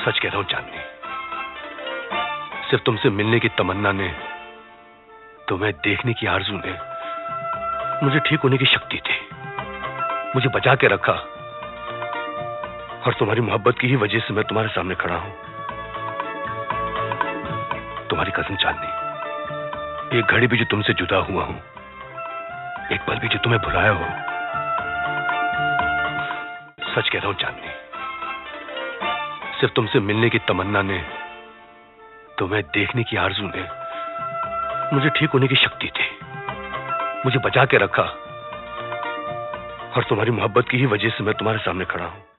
सच कह रहा हूं चांदनी, सिर्फ तुमसे मिलने की तमन्ना ने, तुम्हें देखने की आरज़ू ने मुझे ठीक होने की शक्ति दी, मुझे बचा के रखा। और तुम्हारी मोहब्बत की ही वजह से मैं तुम्हारे सामने खड़ा हूं। तुम्हारी कसम चांदनी, एक घड़ी भी जो तुमसे जुदा हुआ हूं, एक पल भी जो तुम्हें भुलाया हो, सच कह रहा हूं चांदनी, सिर्फ तुमसे मिलने की तमन्ना ने, तुम्हें देखने की आरज़ू ने मुझे ठीक होने की शक्ति दी, मुझे बचा के रखा। और तुम्हारी मोहब्बत की ही वजह से मैं तुम्हारे सामने खड़ा हूं।